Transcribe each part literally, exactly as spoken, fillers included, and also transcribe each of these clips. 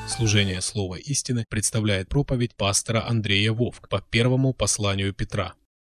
Служение Слова истины представляет проповедь пастора Андрея Вовк по первому посланию Петра.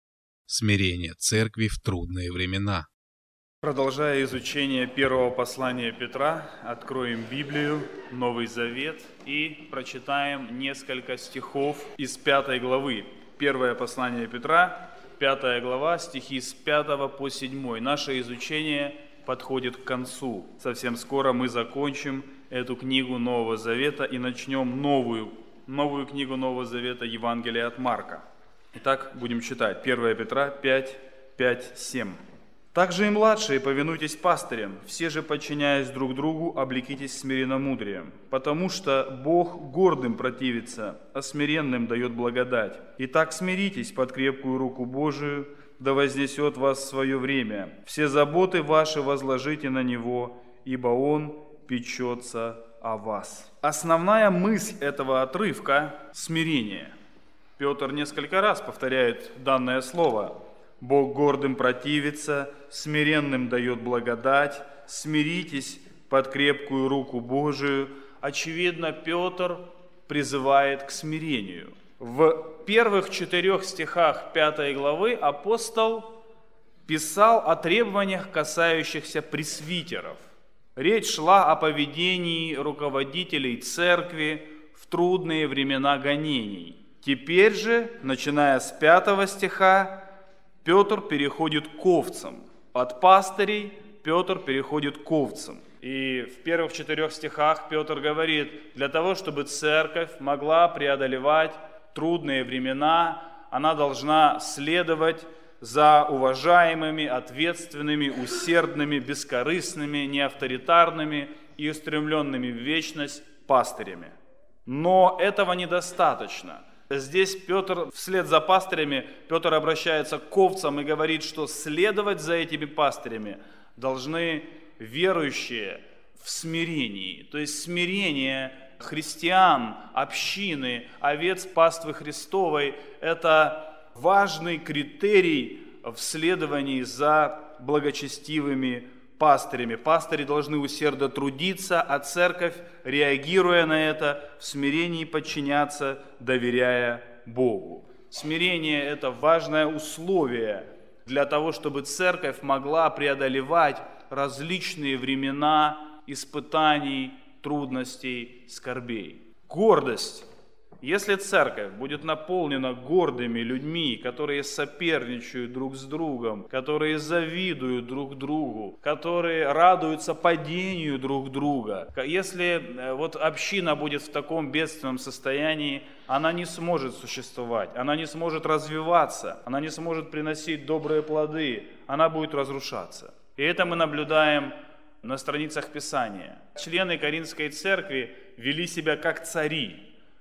Смирение церкви в трудные времена. Продолжая изучение первого послания Петра, откроем Библию, Новый Завет и прочитаем несколько стихов из пятой главы. Первое послание Петра, пятая глава, стихи с пятого по седьмой. Наше изучение подходит к концу. Совсем скоро мы закончим эту книгу Нового Завета и начнем новую, новую книгу Нового Завета, Евангелие от Марка. Итак, будем читать. первое Петра пять, пять, семь. «Также и младшие повинуйтесь пастырям, все же, подчиняясь друг другу, облекитесь смиренномудрием, потому что Бог гордым противится, а смиренным дает благодать. Итак, смиритесь под крепкую руку Божию, да вознесет вас в свое время. Все заботы ваши возложите на Него, ибо Он печется о вас». Основная мысль этого отрывка – смирение. Петр несколько раз повторяет данное слово. «Бог гордым противится, смиренным дает благодать, смиритесь под крепкую руку Божию». Очевидно, Петр призывает к смирению. В первых четырех стихах пятой главы апостол писал о требованиях, касающихся пресвитеров. Речь шла о поведении руководителей церкви в трудные времена гонений. Теперь же, начиная с пятого стиха, Петр переходит к овцам. От пастырей Петр переходит к овцам. И в первых четырех стихах Петр говорит, для того, чтобы церковь могла преодолевать трудные времена, она должна следовать за уважаемыми, ответственными, усердными, бескорыстными, неавторитарными и устремленными в вечность пастырями. Но этого недостаточно. Здесь Петр, вслед за пастырями, Петр обращается к овцам и говорит, что следовать за этими пастырями должны верующие в смирении. То есть смирение христиан, общины, овец паствы Христовой – это важный критерий в следовании за благочестивыми пастырями. Пастыри должны усердно трудиться, а церковь, реагируя на это, в смирении подчиняться, доверяя Богу. Смирение – это важное условие для того, чтобы церковь могла преодолевать различные времена испытаний, трудностей, скорбей. Гордость. Если церковь будет наполнена гордыми людьми, которые соперничают друг с другом, которые завидуют друг другу, которые радуются падению друг друга, если вот община будет в таком бедственном состоянии, она не сможет существовать, она не сможет развиваться, она не сможет приносить добрые плоды, она будет разрушаться. И это мы наблюдаем на страницах Писания. Члены Коринфской церкви вели себя как цари.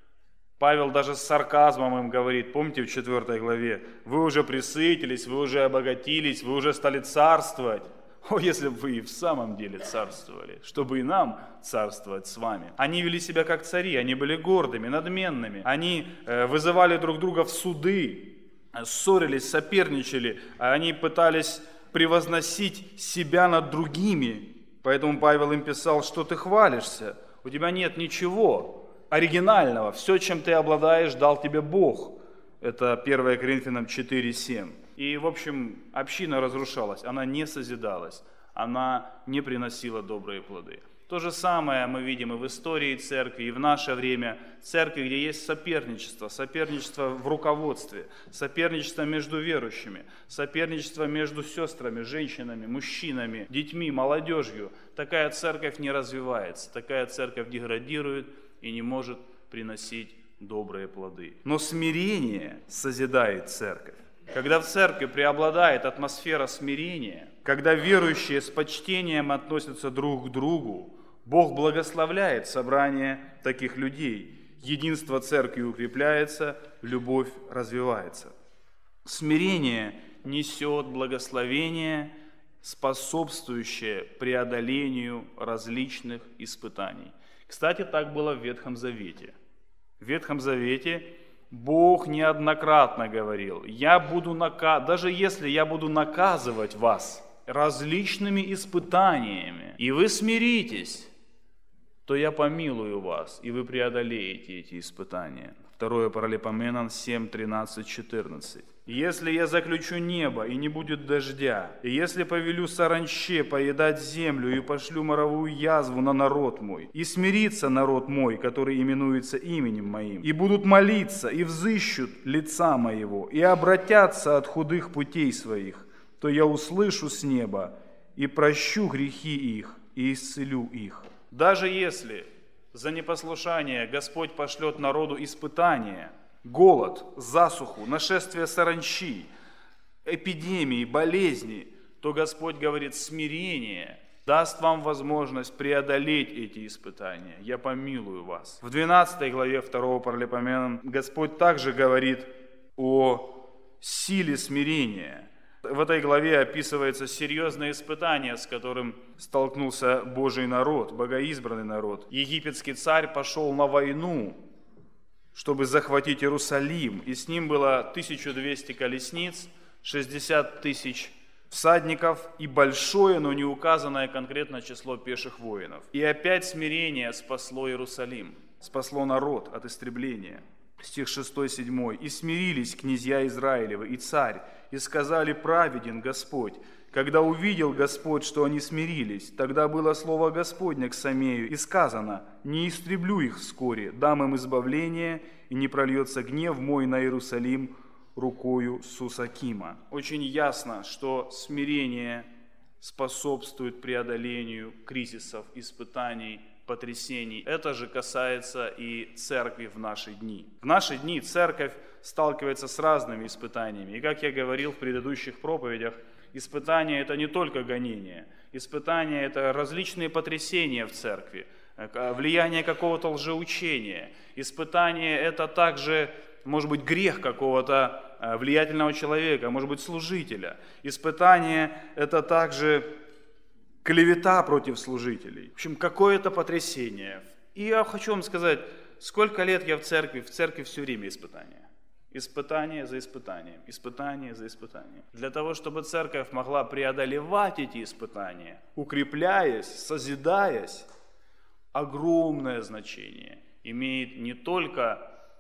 Павел даже с сарказмом им говорит, помните в четвертой главе, вы уже пресытились, вы уже обогатились, вы уже стали царствовать. О, если бы вы и в самом деле царствовали, чтобы и нам царствовать с вами. Они вели себя как цари, они были гордыми, надменными, они вызывали друг друга в суды, ссорились, соперничали, они пытались превозносить себя над другими. Поэтому Павел им писал, что ты хвалишься, у тебя нет ничего оригинального, все, чем ты обладаешь, дал тебе Бог. Это первое Коринфянам четыре, семь. И, в общем, община разрушалась, она не созидалась, она не приносила добрые плоды. То же самое мы видим и в истории церкви, и в наше время церкви, где есть соперничество, соперничество в руководстве, соперничество между верующими, соперничество между сестрами, женщинами, мужчинами, детьми, молодежью. Такая церковь не развивается, такая церковь деградирует и не может приносить добрые плоды. Но смирение созидает церковь. Когда в церкви преобладает атмосфера смирения, когда верующие с почтением относятся друг к другу, Бог благословляет собрание таких людей. Единство церкви укрепляется, любовь развивается. Смирение несет благословение, способствующее преодолению различных испытаний. Кстати, так было в Ветхом Завете. В Ветхом Завете Бог неоднократно говорил, я буду нака... даже если я буду наказывать вас различными испытаниями, и вы смиритесь, то я помилую вас, и вы преодолеете эти испытания. Второе Паралипоменон семь, тринадцать, четырнадцать. Если я заключу небо, и не будет дождя, и если повелю саранче поедать землю, и пошлю моровую язву на народ мой, и смирится народ мой, который именуется именем моим, и будут молиться, и взыщут лица моего, и обратятся от худых путей своих, то я услышу с неба, и прощу грехи их, и исцелю их. Даже если за непослушание Господь пошлет народу испытания, голод, засуху, нашествие саранчи, эпидемии, болезни, то Господь говорит, смирение даст вам возможность преодолеть эти испытания. Я помилую вас. В двенадцатой главе второго Паралипоменон Господь также говорит о силе смирения. В этой главе описывается серьезное испытание, с которым столкнулся Божий народ, богоизбранный народ. Египетский царь пошел на войну, чтобы захватить Иерусалим, и с ним было тысяча двести колесниц, шестьдесят тысяч всадников и большое, но не указанное конкретно число пеших воинов. И опять смирение спасло Иерусалим, спасло народ от истребления. Стих шестой-седьмой. «И смирились князья Израилевы и царь, и сказали, праведен Господь. Когда увидел Господь, что они смирились, тогда было слово Господне к Самею, и сказано, не истреблю их вскоре, дам им избавление, и не прольется гнев мой на Иерусалим рукою Сусакима». Очень ясно, что смирение способствует преодолению кризисов, испытаний, потрясений. Это же касается и церкви в наши дни. В наши дни церковь сталкивается с разными испытаниями. И как я говорил в предыдущих проповедях, испытания – это не только гонения. Испытания – это различные потрясения в церкви, влияние какого-то лжеучения. Испытания – это также, может быть, грех какого-то влиятельного человека, может быть, служителя. Испытания – это также клевета против служителей. В общем, какое-то потрясение. И я хочу вам сказать, сколько лет я в церкви, в церкви все время испытания. Испытание за испытанием, испытание за испытанием. Для того, чтобы церковь могла преодолевать эти испытания, укрепляясь, созидаясь, огромное значение имеет не только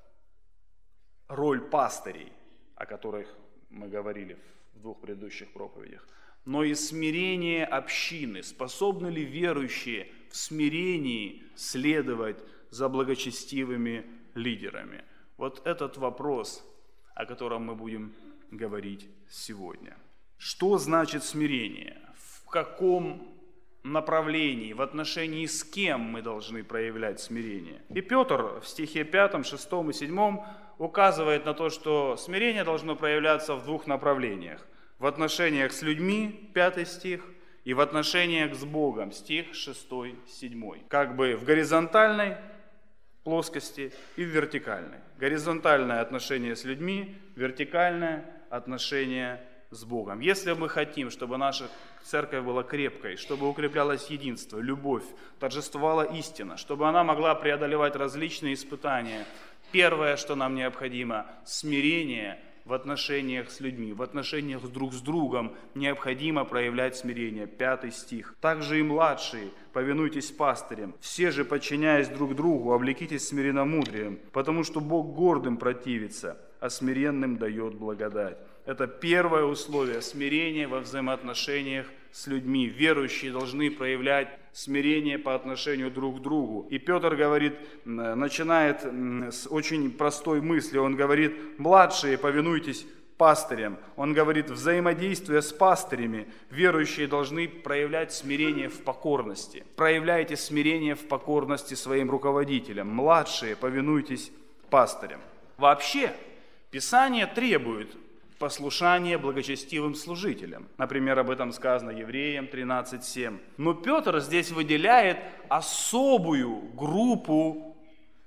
роль пастырей, о которых мы говорили в двух предыдущих проповедях, но и смирение общины. Способны ли верующие в смирении следовать за благочестивыми лидерами? Вот этот вопрос, о котором мы будем говорить сегодня. Что значит смирение? В каком направлении, в отношении с кем мы должны проявлять смирение? И Петр в стихе пятом, шестом и седьмом указывает на то, что смирение должно проявляться в двух направлениях. В отношениях с людьми, пятый стих, и в отношениях с Богом, стих шестой, седьмой. Как бы в горизонтальной плоскости и в вертикальной. Горизонтальное отношение с людьми, вертикальное отношение с Богом. Если мы хотим, чтобы наша церковь была крепкой, чтобы укреплялось единство, любовь, торжествовала истина, чтобы она могла преодолевать различные испытания, первое, что нам необходимо, смирение в отношениях с людьми, в отношениях друг с другом необходимо проявлять смирение. Пятый стих. «Также и младшие, повинуйтесь пастырям, все же, подчиняясь друг другу, облекитесь смиренномудрием, потому что Бог гордым противится, а смиренным дает благодать». Это первое условие смирения во взаимоотношениях с людьми. Верующие должны проявлять смирение по отношению друг к другу. И Петр говорит, начинает с очень простой мысли. Он говорит, младшие, повинуйтесь пастырям. Он говорит, взаимодействуя с пастырями, верующие должны проявлять смирение в покорности. Проявляйте смирение в покорности своим руководителям. Младшие, повинуйтесь пастырям. Вообще, Писание требует послушание благочестивым служителям. Например, об этом сказано Евреям тринадцать семь. Но Петр здесь выделяет особую группу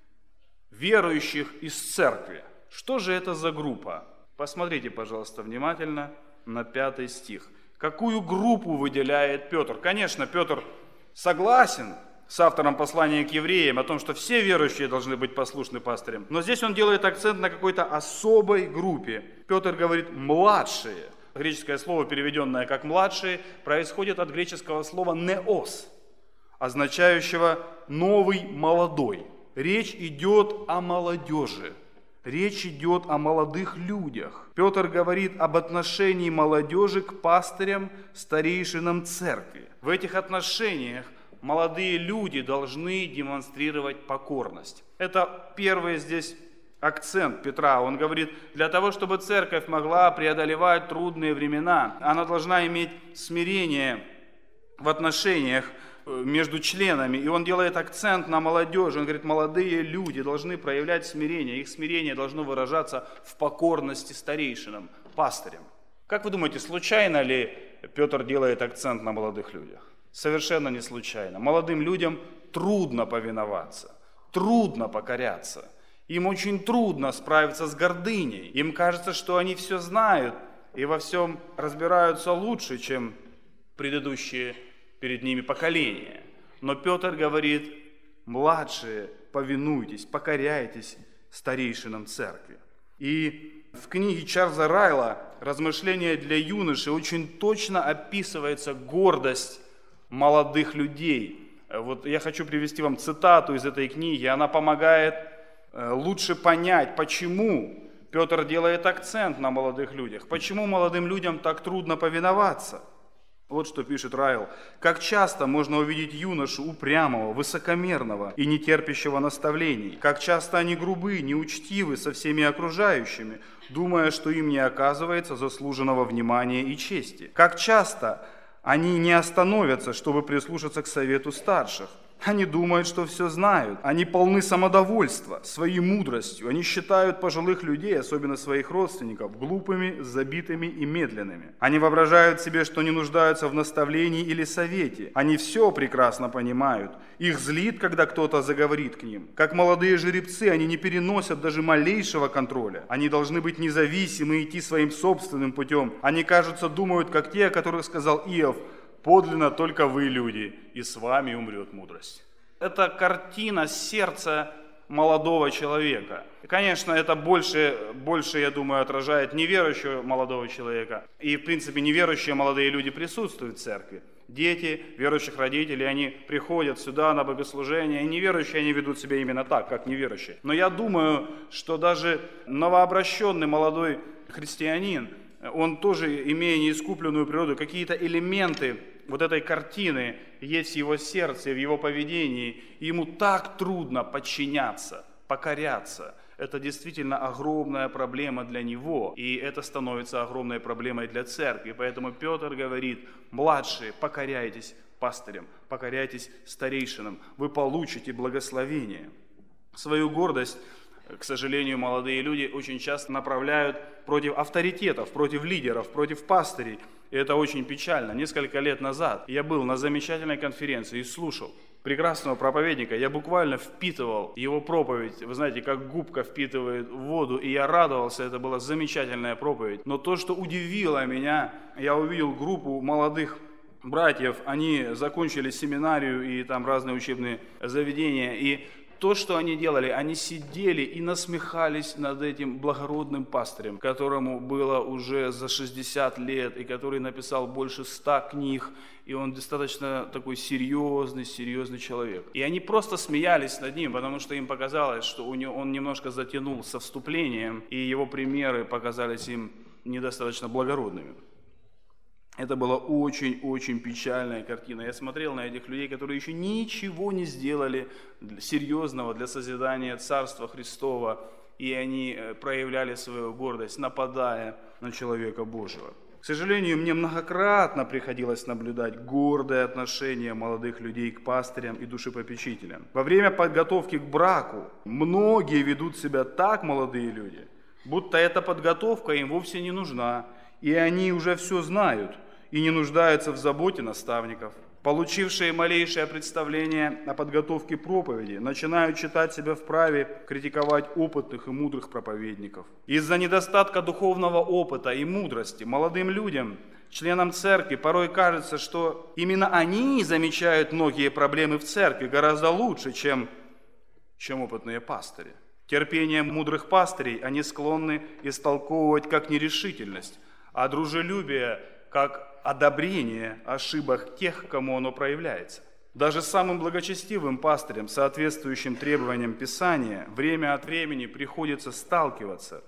верующих из церкви. Что же это за группа? Посмотрите, пожалуйста, внимательно на пятый стих. Какую группу выделяет Петр? Конечно, Петр согласен с автором послания к евреям о том, что все верующие должны быть послушны пастырям. Но здесь он делает акцент на какой-то особой группе. Петр говорит «младшие». Греческое слово, переведенное как «младшие», происходит от греческого слова «неос». означающего «новый молодой». Речь идет о молодежи. Речь идет о молодых людях. Петр говорит об отношении молодежи к пастырям, старейшинам церкви. В этих отношениях молодые люди должны демонстрировать покорность. Это первый здесь акцент Петра. Он говорит, для того, чтобы церковь могла преодолевать трудные времена, она должна иметь смирение в отношениях между членами. И он делает акцент на молодежи. Он говорит, молодые люди должны проявлять смирение. Их смирение должно выражаться в покорности старейшинам, пастырям. Как вы думаете, случайно ли Петр делает акцент на молодых людях? Совершенно не случайно. Молодым людям трудно повиноваться, трудно покоряться. Им очень трудно справиться с гордыней. Им кажется, что они все знают и во всем разбираются лучше, чем предыдущие перед ними поколения. Но Петр говорит, младшие, повинуйтесь, покоряйтесь старейшинам церкви. И в книге Чарльза Райла «Размышления для юноши» очень точно описывается гордость молодых людей. Вот я хочу привести вам цитату из этой книги, она помогает лучше понять, почему Петр делает акцент на молодых людях, почему молодым людям так трудно повиноваться. Вот что пишет Райл. «Как часто можно увидеть юношу упрямого, высокомерного и нетерпящего наставлений. Как часто они грубы, неучтивы со всеми окружающими, думая, что им не оказывается заслуженного внимания и чести. Как часто они не остановятся, чтобы прислушаться к совету старших. Они думают, что все знают. Они полны самодовольства, своей мудростью. Они считают пожилых людей, особенно своих родственников, глупыми, забитыми и медленными. Они воображают себе, что не нуждаются в наставлении или совете. Они все прекрасно понимают. Их злит, когда кто-то заговорит к ним. Как молодые жеребцы, они не переносят даже малейшего контроля. Они должны быть независимы и идти своим собственным путем. Они, кажется, думают, как те, о которых сказал Иов: «Подлинно только вы, люди, и с вами умрет мудрость». Это картина сердца молодого человека. Конечно, это больше, больше, я думаю, отражает неверующего молодого человека. И, в принципе, неверующие молодые люди присутствуют в церкви. Дети верующих родителей, они приходят сюда на богослужение, и неверующие, они ведут себя именно так, как неверующие. Но я думаю, что даже новообращенный молодой христианин, он тоже, имея неискупленную природу, какие-то элементы вот этой картины есть в его сердце, в его поведении. И ему так трудно подчиняться, покоряться. Это действительно огромная проблема для него. И это становится огромной проблемой для церкви. Поэтому Петр говорит: младшие, покоряйтесь пастырям, покоряйтесь старейшинам. Вы получите благословение. Свою гордость, к сожалению, молодые люди очень часто направляют против авторитетов, против лидеров, против пастырей. И это очень печально. Несколько лет назад я был на замечательной конференции и слушал прекрасного проповедника. Я буквально впитывал его проповедь. Вы знаете, как губка впитывает воду. И я радовался, это была замечательная проповедь. Но то, что удивило меня, я увидел группу молодых братьев. Они закончили семинарию и там разные учебные заведения. И то, что они делали, они сидели и насмехались над этим благородным пастырем, которому было уже за шестьдесят лет, и который написал больше ста книг, и он достаточно такой серьезный, серьезный человек. И они просто смеялись над ним, потому что им показалось, что у него, он немножко затянул со вступлением, и его примеры показались им недостаточно благородными. Это была очень-очень печальная картина. Я смотрел на этих людей, которые еще ничего не сделали серьезного для созидания Царства Христова, и они проявляли свою гордость, нападая на человека Божьего. К сожалению, мне многократно приходилось наблюдать гордое отношение молодых людей к пастырям и душепопечителям. Во время подготовки к браку многие ведут себя так, молодые люди, будто эта подготовка им вовсе не нужна, и они уже все знают и не нуждаются в заботе наставников. Получившие малейшее представление о подготовке проповеди начинают считать себя вправе критиковать опытных и мудрых проповедников. Из-за недостатка духовного опыта и мудрости молодым людям, членам церкви, порой кажется, что именно они замечают многие проблемы в церкви гораздо лучше, чем, чем опытные пастыри. Терпение мудрых пастырей они склонны истолковывать как нерешительность, а дружелюбие как одобрение ошибок тех, кому оно проявляется. Даже самым благочестивым пастырям, соответствующим требованиям Писания, время от времени приходится сталкиваться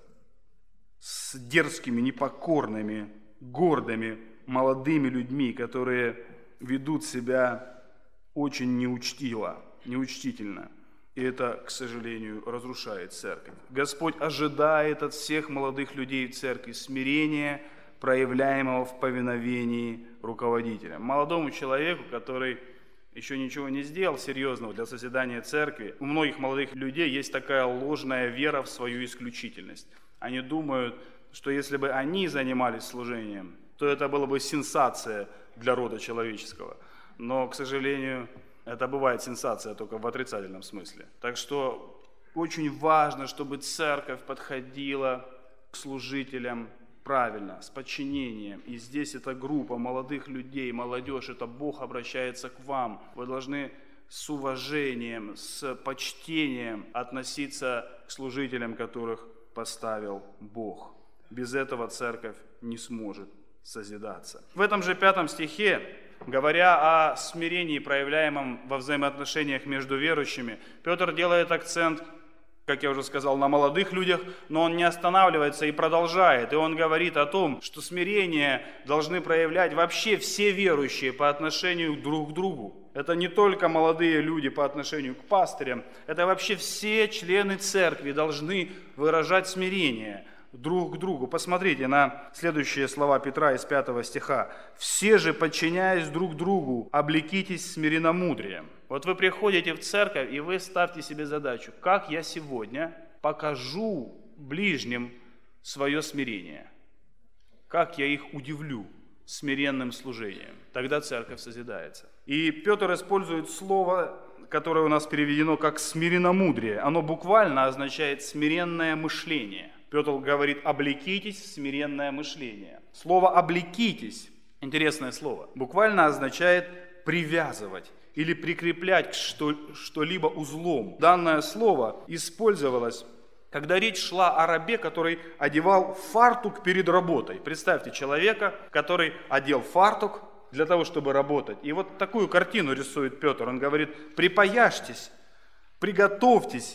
с дерзкими, непокорными, гордыми, молодыми людьми, которые ведут себя очень неучтиво, неучтительно. И это, к сожалению, разрушает церковь. Господь ожидает от всех молодых людей в церкви смирения, проявляемого в повиновении руководителям. Молодому человеку, который еще ничего не сделал серьезного для созидания церкви, у многих молодых людей есть такая ложная вера в свою исключительность. Они думают, что если бы они занимались служением, то это была бы сенсация для рода человеческого. Но, к сожалению, это бывает сенсация только в отрицательном смысле. Так что очень важно, чтобы церковь подходила к служителям правильно, с подчинением. И здесь эта группа молодых людей, молодежь, это Бог обращается к вам. Вы должны с уважением, с почтением относиться к служителям, которых поставил Бог. Без этого церковь не сможет созидаться. В этом же пятом стихе, говоря о смирении, проявляемом во взаимоотношениях между верующими, Петр делает акцент, как я уже сказал, на молодых людях, но он не останавливается и продолжает. И он говорит о том, что смирение должны проявлять вообще все верующие по отношению друг к другу. Это не только молодые люди по отношению к пастырям, это вообще все члены церкви должны выражать смирение друг к другу. Посмотрите на следующие слова Петра из пятого стиха. «Все же, подчиняясь друг другу, облекитесь смиренномудрием». Вот вы приходите в церковь, и вы ставьте себе задачу, как я сегодня покажу ближним свое смирение, как я их удивлю смиренным служением. Тогда церковь созидается. И Петр использует слово, которое у нас переведено как «смиренномудрие». Оно буквально означает «смиренное мышление». Петр говорит, облекитесь в смиренное мышление. Слово «облекитесь», интересное слово, буквально означает привязывать или прикреплять к что- что-либо узлом. Данное слово использовалось, когда речь шла о рабе, который одевал фартук перед работой. Представьте человека, который одел фартук для того, чтобы работать. И вот такую картину рисует Петр. Он говорит, припаяшьтесь, приготовьтесь,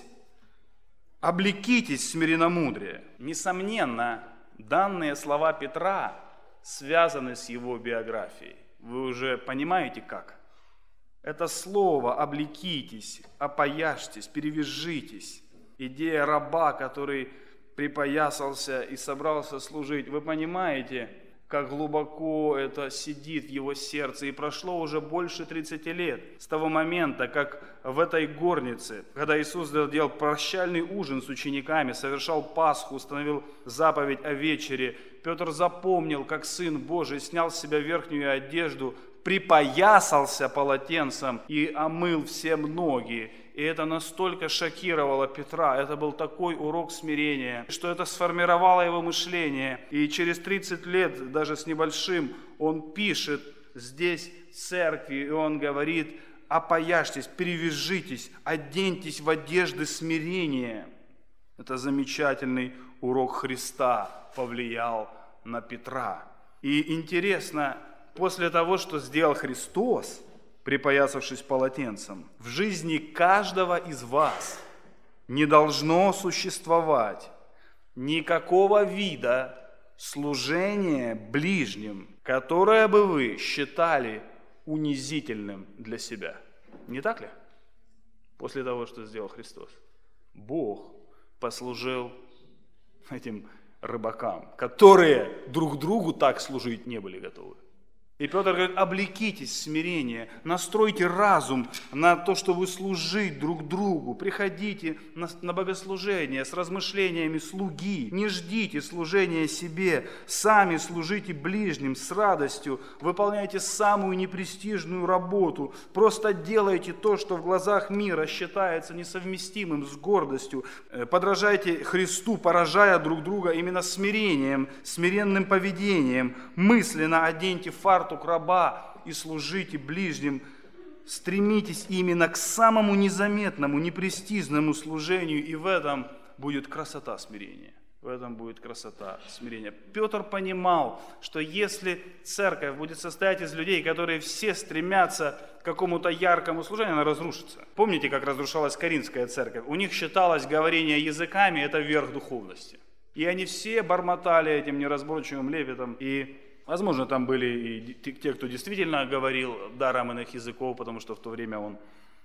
облекитесь в смиренномудрие. Несомненно, данные слова Петра связаны с его биографией. Вы уже понимаете как? Это слово «облекитесь», «опояжьтесь», «перевяжитесь». Идея раба, который припоясался и собрался служить. Вы понимаете, как глубоко это сидит в его сердце. И прошло уже больше тридцати лет с того момента, как в этой горнице, когда Иисус делал прощальный ужин с учениками, совершал Пасху, установил заповедь о вечере, Петр запомнил, как Сын Божий снял с себя верхнюю одежду, припоясался полотенцем и омыл все ноги. И это настолько шокировало Петра, это был такой урок смирения, что это сформировало его мышление. И через тридцать лет, даже с небольшим, он пишет здесь в церкви, и он говорит, опояжьтесь, перевяжитесь, оденьтесь в одежды смирения. Это замечательный урок Христа повлиял на Петра. И интересно, после того, что сделал Христос, припоясавшись полотенцем, в жизни каждого из вас не должно существовать никакого вида служения ближним, которое бы вы считали унизительным для себя. Не так ли? После того, что сделал Христос. Бог послужил этим рыбакам, которые друг другу так служить не были готовы. И Петр говорит, облекитесь в смирение, настройте разум на то, чтобы служить друг другу. Приходите на, на богослужение с размышлениями слуги. Не ждите служения себе, сами служите ближним с радостью. Выполняйте самую непрестижную работу. Просто делайте то, что в глазах мира считается несовместимым с гордостью. Подражайте Христу, поражая друг друга именно смирением, смиренным поведением. Мысленно оденьте фартук раба и служите ближним, стремитесь именно к самому незаметному, непрестижному служению, и в этом будет красота смирения. в этом будет красота смирения. Петр понимал, что если церковь будет состоять из людей, которые все стремятся к какому-то яркому служению, она разрушится. Помните, как разрушалась Коринфская церковь? У них считалось говорение языками – это верх духовности. И они все бормотали этим неразборчивым лепетом. И, возможно, там были и те, кто действительно говорил даром иных языков, потому что в то время он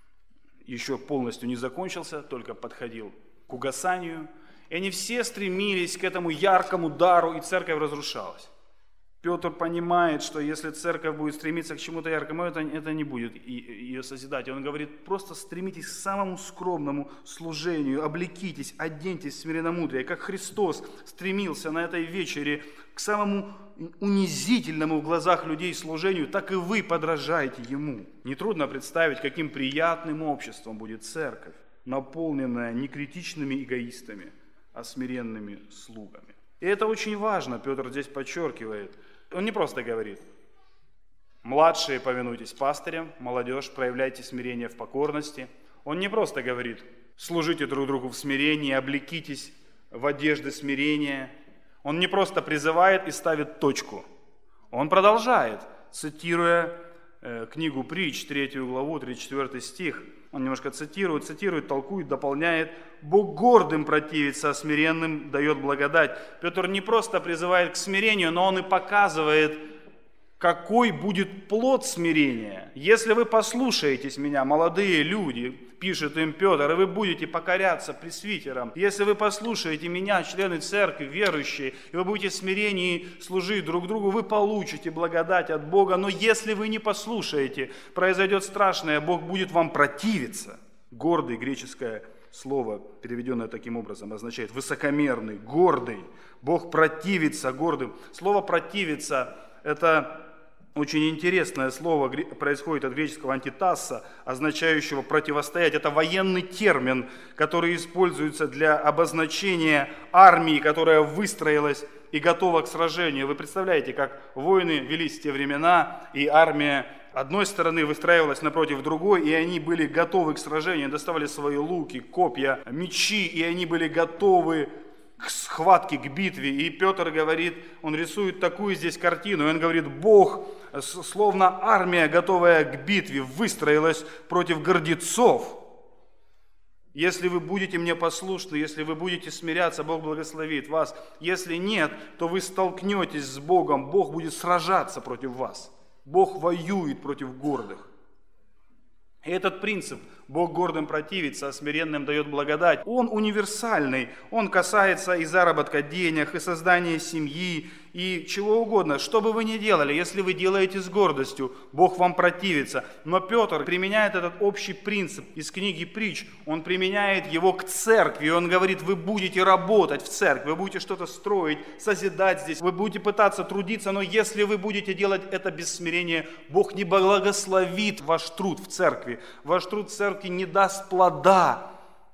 еще полностью не закончился, только подходил к угасанию. И они все стремились к этому яркому дару, и церковь разрушалась. Петр понимает, что если церковь будет стремиться к чему-то яркому, это, это не будет ее созидать. И он говорит, просто стремитесь к самому скромному служению, облекитесь, оденьтесь в смиренномудрие, как Христос стремился на этой вечере к самому унизительному в глазах людей служению, так и вы подражайте Ему. Нетрудно представить, каким приятным обществом будет церковь, наполненная не критичными эгоистами, а смиренными слугами. И это очень важно, Петр здесь подчеркивает. Он не просто говорит, младшие повинуйтесь пастырям, молодежь проявляйте смирение в покорности. Он не просто говорит, служите друг другу в смирении, облекитесь в одежды смирения. Он не просто призывает и ставит точку. Он продолжает, цитируя э, книгу Притч, третью главу, тридцать четвёртый стих. Он немножко цитирует, цитирует, толкует, дополняет. «Бог гордым противится, а смиренным дает благодать». Петр не просто призывает к смирению, но он и показывает, какой будет плод смирения. «Если вы послушаетесь меня, молодые люди», пишет им Петр, «и вы будете покоряться пресвитерам, если вы послушаете меня, члены церкви, верующие, и вы будете в смирении служить друг другу, вы получите благодать от Бога. Но если вы не послушаете, произойдет страшное, Бог будет вам противиться». Гордый, греческое слово, переведенное таким образом, означает высокомерный, гордый. Бог противится гордым. Слово «противиться» – это очень интересное слово, происходит от греческого антитасса, означающего противостоять. Это военный термин, который используется для обозначения армии, которая выстроилась и готова к сражению. Вы представляете, как войны велись в те времена, и армия одной стороны выстраивалась напротив другой, и они были готовы к сражению, доставали свои луки, копья, мечи, и они были готовы к схватке, к битве. И Петр говорит, он рисует такую здесь картину, и он говорит, Бог, словно армия, готовая к битве, выстроилась против гордецов. Если вы будете мне послушны, если вы будете смиряться, Бог благословит вас. Если нет, то вы столкнетесь с Богом, Бог будет сражаться против вас. Бог воюет против гордых. И этот принцип, Бог гордым противится, а смиренным дает благодать, он универсальный, он касается и заработка денег, и создания семьи, и чего угодно. Что бы вы ни делали, если вы делаете с гордостью, Бог вам противится. Но Петр применяет этот общий принцип из книги Притч, он применяет его к церкви, и он говорит, вы будете работать в церкви, вы будете что-то строить, созидать здесь, вы будете пытаться трудиться, но если вы будете делать это без смирения, Бог не благословит ваш труд в церкви, ваш труд в церкви не даст плода.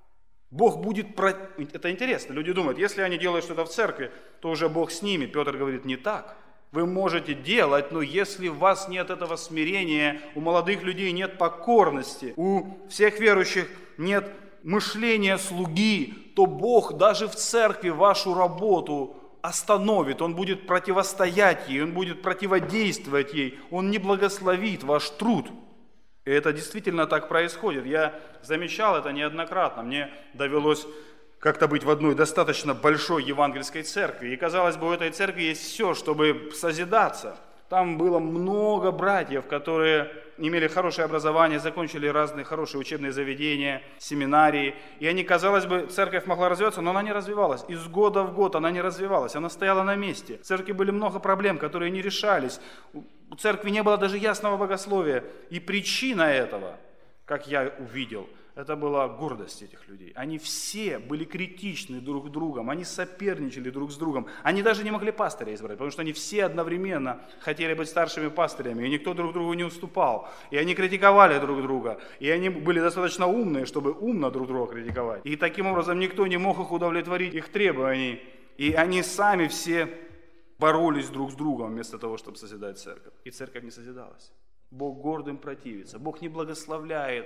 Бог будет... Про... Это интересно, люди думают, если они делают что-то в церкви, то уже Бог с ними. Петр говорит, не так. Вы можете делать, но если у вас нет этого смирения, у молодых людей нет покорности, у всех верующих нет мышления слуги, то Бог даже в церкви вашу работу остановит, Он будет противостоять ей, Он будет противодействовать ей, Он не благословит ваш труд. И это действительно так происходит. Я замечал это неоднократно. Мне довелось как-то быть в одной достаточно большой евангельской церкви. И казалось бы, у этой церкви есть все, чтобы созидаться. Там было много братьев, которые имели хорошее образование, закончили разные хорошие учебные заведения, семинарии. И они, казалось бы, церковь могла развиваться, но она не развивалась. Из года в год она не развивалась, она стояла на месте. В церкви были много проблем, которые не решались. У церкви не было даже ясного богословия. И причина этого, как я увидел, это была гордость этих людей. Они все были критичны друг к другу, они соперничали друг с другом. Они даже не могли пастыря избрать, потому что они все одновременно хотели быть старшими пастырями, и никто друг другу не уступал. И они критиковали друг друга, и они были достаточно умные, чтобы умно друг друга критиковать. И таким образом никто не мог их удовлетворить, их требований. И они сами все боролись друг с другом вместо того, чтобы созидать церковь. И церковь не созидалась. Бог гордым противится, Бог не благословляет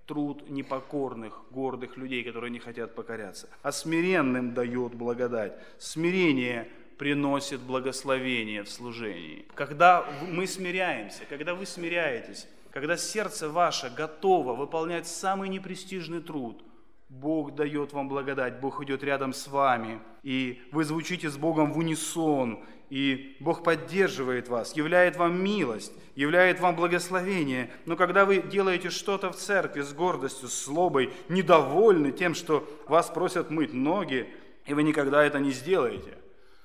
труд непокорных, гордых людей, которые не хотят покоряться. А смиренным дает благодать. Смирение приносит благословение в служении. Когда мы смиряемся, когда вы смиряетесь, когда сердце ваше готово выполнять самый непрестижный труд, Бог дает вам благодать, Бог идет рядом с вами, и вы звучите с Богом в унисон, и Бог поддерживает вас, являет вам милость, являет вам благословение. Но когда вы делаете что-то в церкви с гордостью, с злобой, недовольны тем, что вас просят мыть ноги, и вы никогда это не сделаете,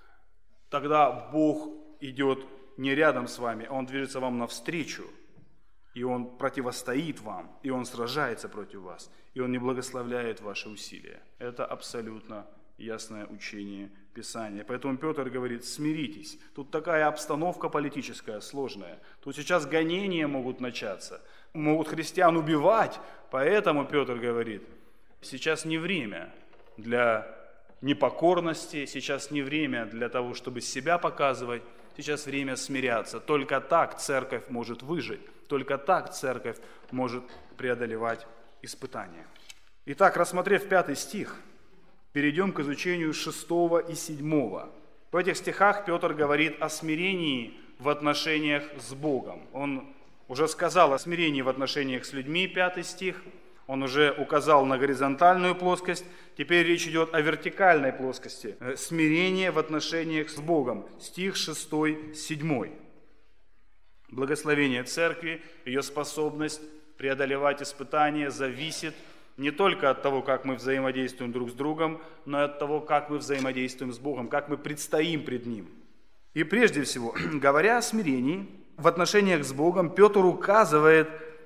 тогда Бог идет не рядом с вами, а Он движется вам навстречу. И Он противостоит вам, и Он сражается против вас, и Он не благословляет ваши усилия. Это абсолютно ясное учение Писания. Поэтому Петр говорит: смиритесь. Тут такая обстановка политическая сложная. Тут сейчас гонения могут начаться, могут христиан убивать. Поэтому Петр говорит: сейчас не время для непокорности, сейчас не время для того, чтобы себя показывать. Сейчас время смиряться. Только так церковь может выжить. Только так церковь может преодолевать испытания. Итак, рассмотрев пятый стих, перейдем к изучению шестого и седьмого. В этих стихах Петр говорит о смирении в отношениях с Богом. Он уже сказал о смирении в отношениях с людьми, пятый стих. Он уже указал на горизонтальную плоскость. Теперь речь идет о вертикальной плоскости. Смирение в отношениях с Богом. Стих шестой, седьмой. Благословение церкви, ее способность преодолевать испытания зависит не только от того, как мы взаимодействуем друг с другом, но и от того, как мы взаимодействуем с Богом, как мы предстоим пред Ним. И прежде всего, говоря о смирении в отношениях с Богом, Петр указывает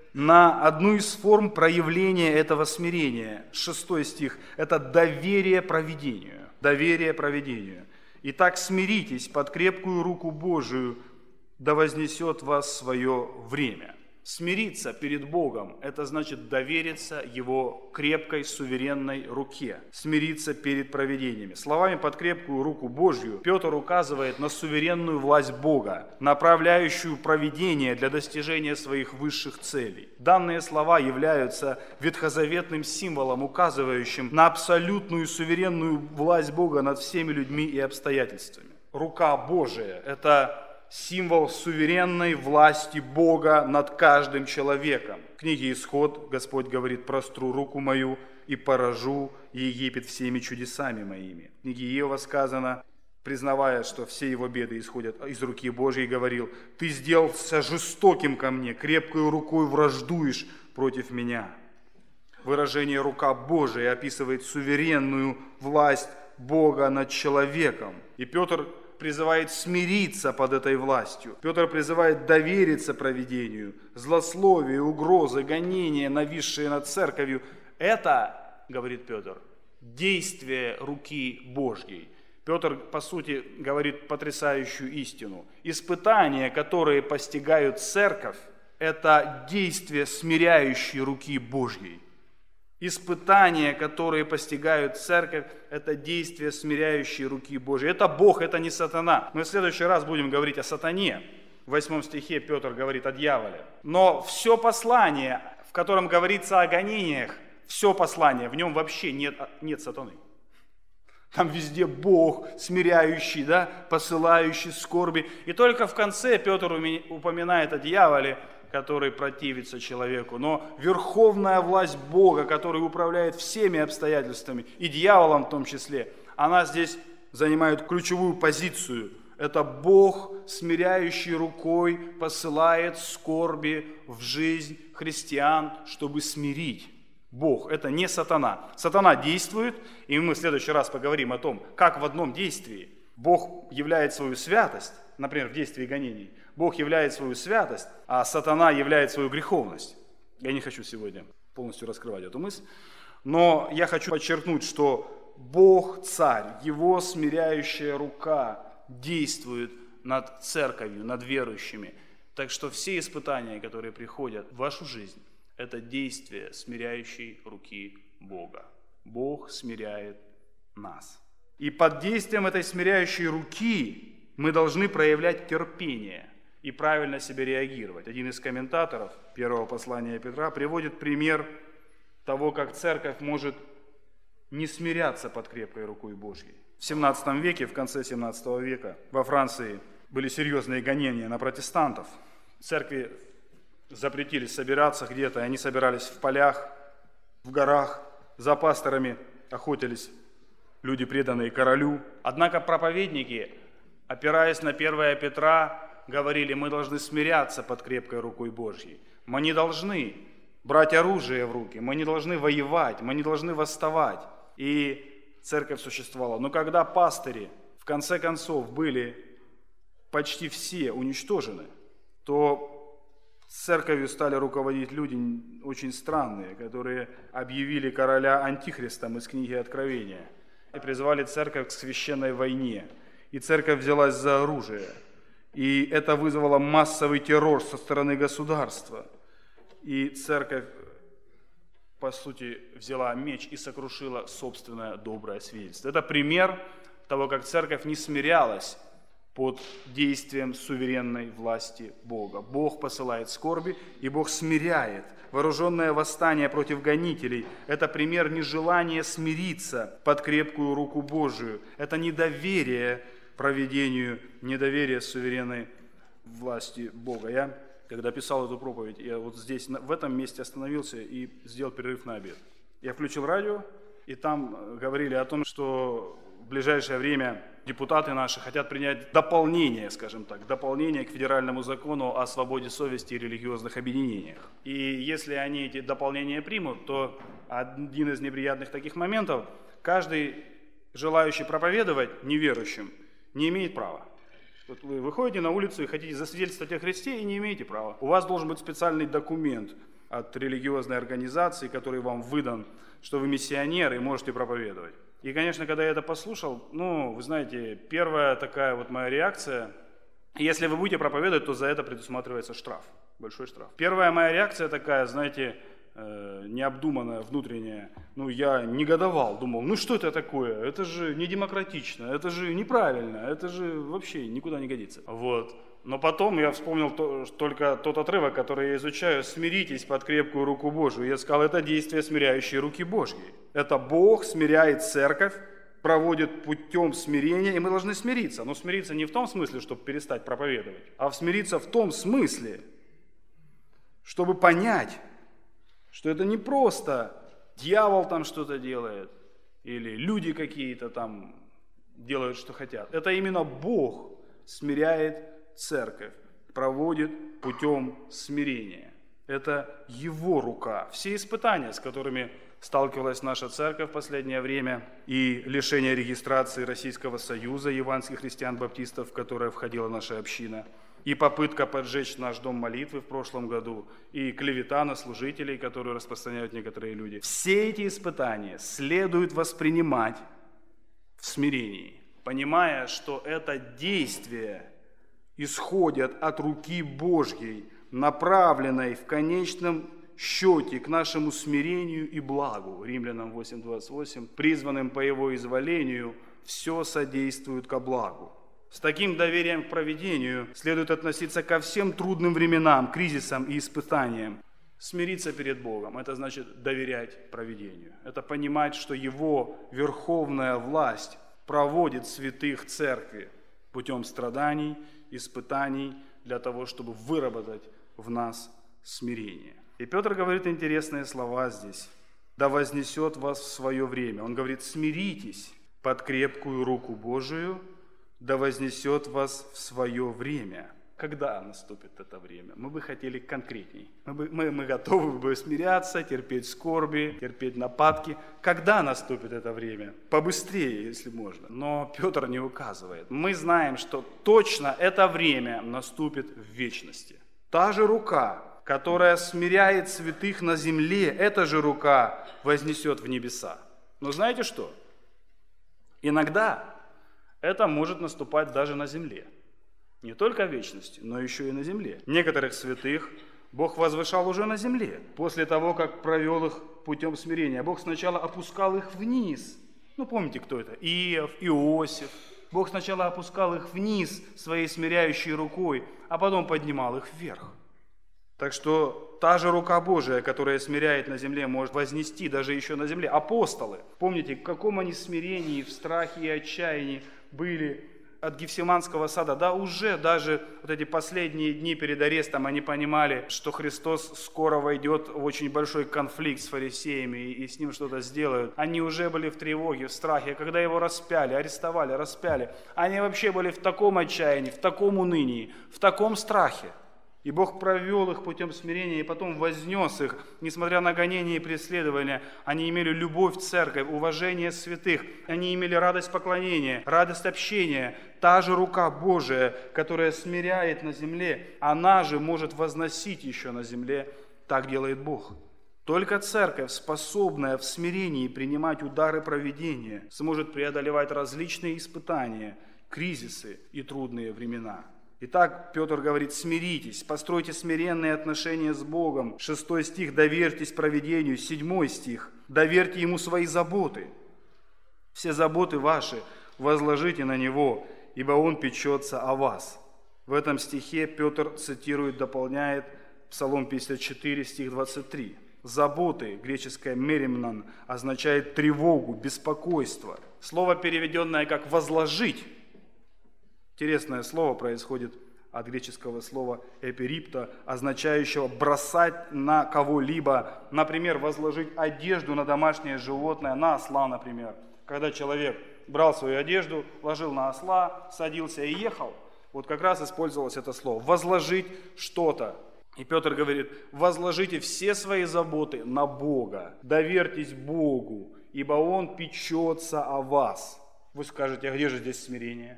на одну из форм проявления этого смирения. Шестой стих – это доверие провидению. Доверие провидению. «Итак, смиритесь под крепкую руку Божию, да вознесет вас свое время». Смириться перед Богом – это значит довериться Его крепкой, суверенной руке. Смириться перед провидениями. Словами «под крепкую руку Божью» Петр указывает на суверенную власть Бога, направляющую провидение для достижения своих высших целей. Данные слова являются ветхозаветным символом, указывающим на абсолютную суверенную власть Бога над всеми людьми и обстоятельствами. Рука Божия – это символ суверенной власти Бога над каждым человеком. В книге «Исход» Господь говорит: «Простру руку мою и поражу Египет всеми чудесами моими». В книге Иова сказано, признавая, что все его беды исходят из руки Божьей, говорил: «Ты сделался жестоким ко мне, крепкой рукой враждуешь против меня». Выражение «рука Божия» описывает суверенную власть Бога над человеком. И Петр призывает смириться под этой властью. Петр призывает довериться провидению. Злословие, угрозы, гонения, нависшие над церковью – это, говорит Петр, действие руки Божьей. Петр, по сути, говорит потрясающую истину. Испытания, которые постигают церковь, это действие смиряющей руки Божьей. Испытания, которые постигают церковь, это действие смиряющей руки Божьей. Это Бог, это не сатана. Мы в следующий раз будем говорить о сатане. В восьмом стихе Петр говорит о дьяволе. Но все послание, в котором говорится о гонениях, все послание, в нем вообще нет, нет сатаны. Там везде Бог, смиряющий, да, посылающий скорби. И только в конце Петр упоминает о дьяволе, который противится человеку. Но верховная власть Бога, который управляет всеми обстоятельствами, и дьяволом в том числе, она здесь занимает ключевую позицию. Это Бог, смиряющий рукой, посылает скорби в жизнь христиан, чтобы смирить. Бог, это не сатана. Сатана действует, и мы в следующий раз поговорим о том, как в одном действии Бог являет свою святость, например, в действии гонений, Бог являет свою святость, а сатана являет свою греховность. Я не хочу сегодня полностью раскрывать эту мысль, но я хочу подчеркнуть, что Бог царь, Его смиряющая рука действует над церковью, над верующими. Так что все испытания, которые приходят в вашу жизнь, это действие смиряющей руки Бога. Бог смиряет нас. И под действием этой смиряющей руки мы должны проявлять терпение и правильно себе реагировать. Один из комментаторов первого послания Петра приводит пример того, как церковь может не смиряться под крепкой рукой Божьей. В семнадцатом веке, в конце семнадцатого века, во Франции были серьезные гонения на протестантов. Церкви запретили собираться где-то, и они собирались в полях, в горах, за пасторами охотились люди, преданные королю. Однако проповедники, опираясь на первое Петра, говорили: мы должны смиряться под крепкой рукой Божьей. Мы не должны брать оружие в руки, мы не должны воевать, мы не должны восставать. И церковь существовала. Но когда пастыри в конце концов были почти все уничтожены, то церковью стали руководить люди очень странные, которые объявили короля антихристом из книги Откровения и призвали церковь к священной войне. И церковь взялась за оружие. И это вызвало массовый террор со стороны государства. И церковь, по сути, взяла меч и сокрушила собственное доброе свидетельство. Это пример того, как церковь не смирялась под действием суверенной власти Бога. Бог посылает скорби, и Бог смиряет. Вооруженное восстание против гонителей – это пример нежелания смириться под крепкую руку Божию. Это недоверие провидению, недоверие суверенной власти Бога. Я, когда писал эту проповедь, я вот здесь, в этом месте остановился и сделал перерыв на обед. Я включил радио, и там говорили о том, что в ближайшее время депутаты наши хотят принять дополнение, скажем так, дополнение к федеральному закону о свободе совести и религиозных объединениях. И если они эти дополнения примут, то один из неприятных таких моментов – каждый желающий проповедовать неверующим не имеет права. Вот вы выходите на улицу и хотите засвидетельствовать о Христе, и не имеете права. У вас должен быть специальный документ от религиозной организации, который вам выдан, что вы миссионер и можете проповедовать. И, конечно, когда я это послушал, ну, вы знаете, первая такая вот моя реакция, если вы будете проповедовать, то за это предусматривается штраф, большой штраф. Первая моя реакция такая, знаете, э, необдуманная, внутренняя, ну, я негодовал, думал, ну, что это такое, это же не демократично, это же неправильно, это же вообще никуда не годится. Вот. Но потом я вспомнил то, только тот отрывок, который я изучаю: «Смиритесь под крепкую руку Божию». Я сказал, это действие смиряющей руки Божьей. Это Бог смиряет церковь, проводит путем смирения, и мы должны смириться. Но смириться не в том смысле, чтобы перестать проповедовать, а смириться в том смысле, чтобы понять, что это не просто дьявол там что-то делает, или люди какие-то там делают, что хотят. Это именно Бог смиряет церковь, проводит путем смирения. Это Его рука. Все испытания, с которыми сталкивалась наша церковь в последнее время, и лишение регистрации Российского союза евангельских христиан-баптистов, в которое входила наша община, и попытка поджечь наш дом молитвы в прошлом году, и клевета на служителей, которую распространяют некоторые люди. Все эти испытания следует воспринимать в смирении, понимая, что это действие исходят от руки Божьей, направленной в конечном счете к нашему смирению и благу. Римлянам восемь двадцать восемь. Призванным по Его изволению все содействует ко благу. С таким доверием к провидению следует относиться ко всем трудным временам, кризисам и испытаниям. Смириться перед Богом – это значит доверять провидению. Это понимать, что Его верховная власть проводит святых церкви путем страданий, испытаний, для того, чтобы выработать в нас смирение. И Петр говорит интересные слова здесь. «Да вознесет вас в свое время». Он говорит, смиритесь под крепкую руку Божию, да вознесет вас в свое время. Когда наступит это время? Мы бы хотели конкретней. Мы, бы, мы, мы готовы бы смиряться, терпеть скорби, терпеть нападки. Когда наступит это время? Побыстрее, если можно. Но Петр не указывает. Мы знаем, что точно это время наступит в вечности. Та же рука, которая смиряет святых на земле, эта же рука вознесет в небеса. Но знаете что? Иногда это может наступать даже на земле. Не только в вечности, но еще и на земле. Некоторых святых Бог возвышал уже на земле, после того, как провел их путем смирения. Бог сначала опускал их вниз. Ну, помните, кто это? Иов, Иосиф. Бог сначала опускал их вниз своей смиряющей рукой, а потом поднимал их вверх. Так что Та же рука Божия, которая смиряет на земле, может вознести даже еще на земле. Апостолы, помните, в каком они смирении, в страхе и отчаянии были от Гефсиманского сада. Да, уже даже вот эти последние дни перед арестом они понимали, что Христос скоро войдет в очень большой конфликт с фарисеями и с ним что-то сделают. Они уже были в тревоге, в страхе. Когда его распяли, арестовали, распяли, они вообще были в таком отчаянии, в таком унынии, в таком страхе. И Бог провел их путем смирения, и потом вознес их. Несмотря на гонения и преследования, они имели любовь в церковь, уважение святых. Они имели радость поклонения, радость общения. Та же рука Божия, которая смиряет на земле, она же может возносить еще на земле. Так делает Бог. Только церковь, способная в смирении принимать удары провидения, сможет преодолевать различные испытания, кризисы и трудные времена. Итак, Петр говорит: смиритесь, постройте смиренные отношения с Богом. Шестой стих: доверьтесь провидению. Седьмой стих: доверьте Ему свои заботы. Все заботы ваши возложите на Него, ибо Он печется о вас. В этом стихе Петр цитирует, дополняет Псалом пятьдесят четыре, стих двадцать три. Заботы, греческое меримнан, означает тревогу, беспокойство. Слово, переведенное как «возложить», интересное слово происходит от греческого слова «эпирипто», означающего бросать на кого-либо. Например, возложить одежду на домашнее животное, на осла, например. Когда человек брал свою одежду, ложил на осла, садился и ехал, вот как раз использовалось это слово «возложить что-то». И Петр говорит: возложите все свои заботы на Бога, доверьтесь Богу, ибо Он печется о вас. Вы скажете: а где же здесь смирение?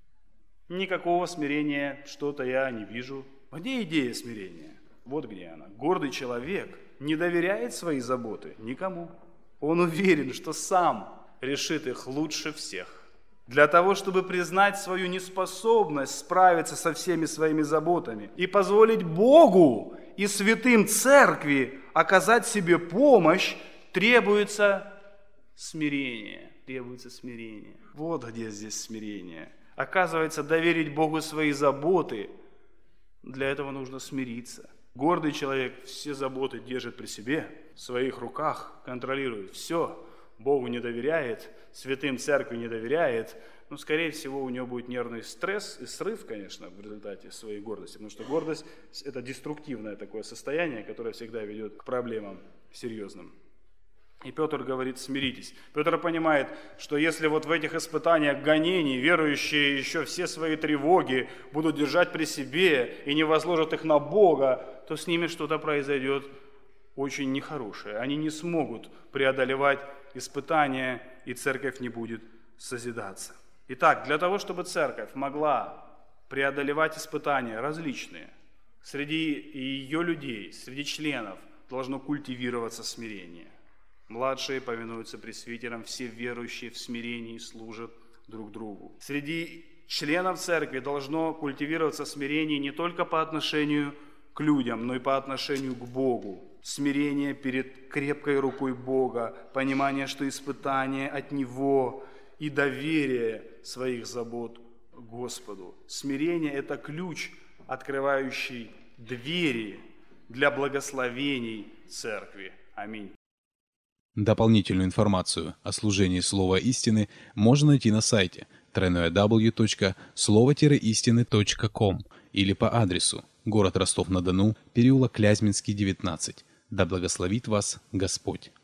Никакого смирения, что-то я не вижу. Где идея смирения? Вот где она. Гордый человек не доверяет свои заботы никому. Он уверен, что сам решит их лучше всех. Для того, чтобы признать свою неспособность справиться со всеми своими заботами и позволить Богу и святым церкви оказать себе помощь, требуется смирение. Требуется смирение. Вот где здесь смирение. Оказывается, доверить Богу свои заботы, для этого нужно смириться. Гордый человек все заботы держит при себе, в своих руках, контролирует все. Богу не доверяет, святым церкви не доверяет. Ну, скорее всего, у него будет нервный стресс и срыв, конечно, в результате своей гордости. Потому что гордость – это деструктивное такое состояние, которое всегда ведет к проблемам серьезным. И Петр говорит: смиритесь. Петр понимает, что если вот в этих испытаниях гонений верующие еще все свои тревоги будут держать при себе и не возложат их на Бога, то с ними что-то произойдет очень нехорошее. Они не смогут преодолевать испытания, и церковь не будет созидаться. Итак, для того, чтобы церковь могла преодолевать испытания различные, среди ее людей, среди членов должно культивироваться смирение. Младшие повинуются пресвитерам, все верующие в смирении служат друг другу. Среди членов церкви должно культивироваться смирение не только по отношению к людям, но и по отношению к Богу. Смирение перед крепкой рукой Бога, понимание, что испытание от Него и доверие своих забот Господу. Смирение – это ключ, открывающий двери для благословений церкви. Аминь. Дополнительную информацию о служении Слова Истины можно найти на сайте дабл ю дабл ю дабл ю точка слово истины точка ком или по адресу город Ростов-на-Дону, переулок Клязьминский, девятнадцать. Да благословит вас Господь!